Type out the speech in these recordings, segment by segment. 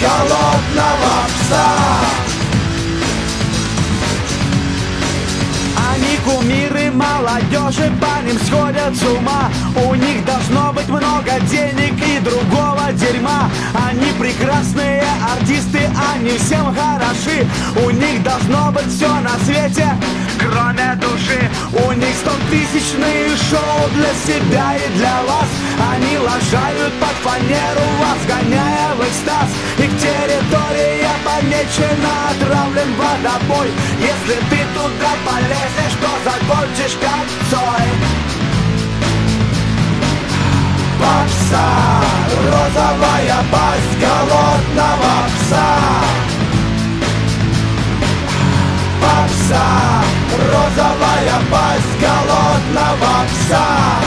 голодного пса. Они кумиры молодежи, по ним сходят с ума. У них должно быть много денег и другого дерьма. Они прекрасные артисты, они всем хороши. У них должно быть все на свете, кроме души. У них 100-тысячные шоу для себя и для вас. Они лажают под фанеру вас, гоняя в экстаз. Их территория помечена, отравлен водопой. Если ты туда полезешь, то закончишь как Цой. Попса, розовая пасть голодного пса. Попса, розовая пасть голодного пса.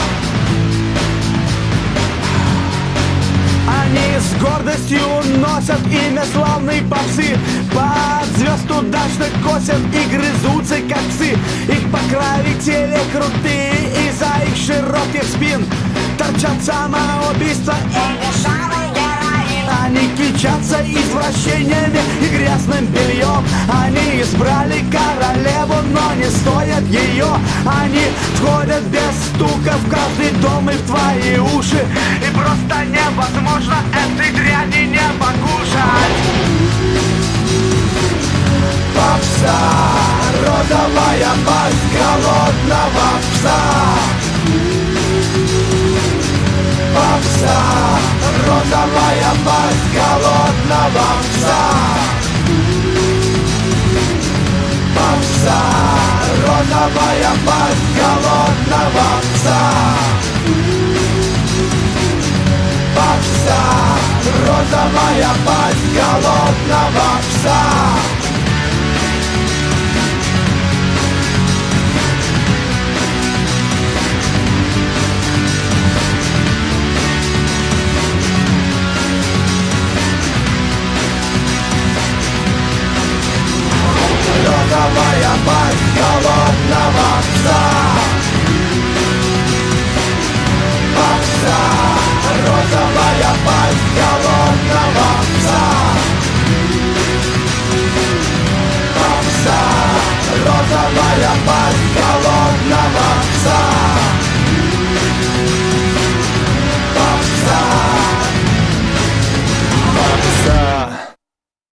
Они с гордостью носят имя славной попсы. Под звезд удачно косят и грызутся как псы. Их покровители крутые, из-за их широких спин торчат самоубийства и дешевый героин. Они кичатся извращениями и грязным бельем. Они избрали королеву, но не стоят ее. Они входят без стука в каждый дом и в твои уши. И просто невозможно этой дряни не покушать. Попса, розовая пасть голодного пса. Попса, розовая пасть голодного пса. Попса, розовая пасть голодного пса. Попса, розовая пасть голодного пса.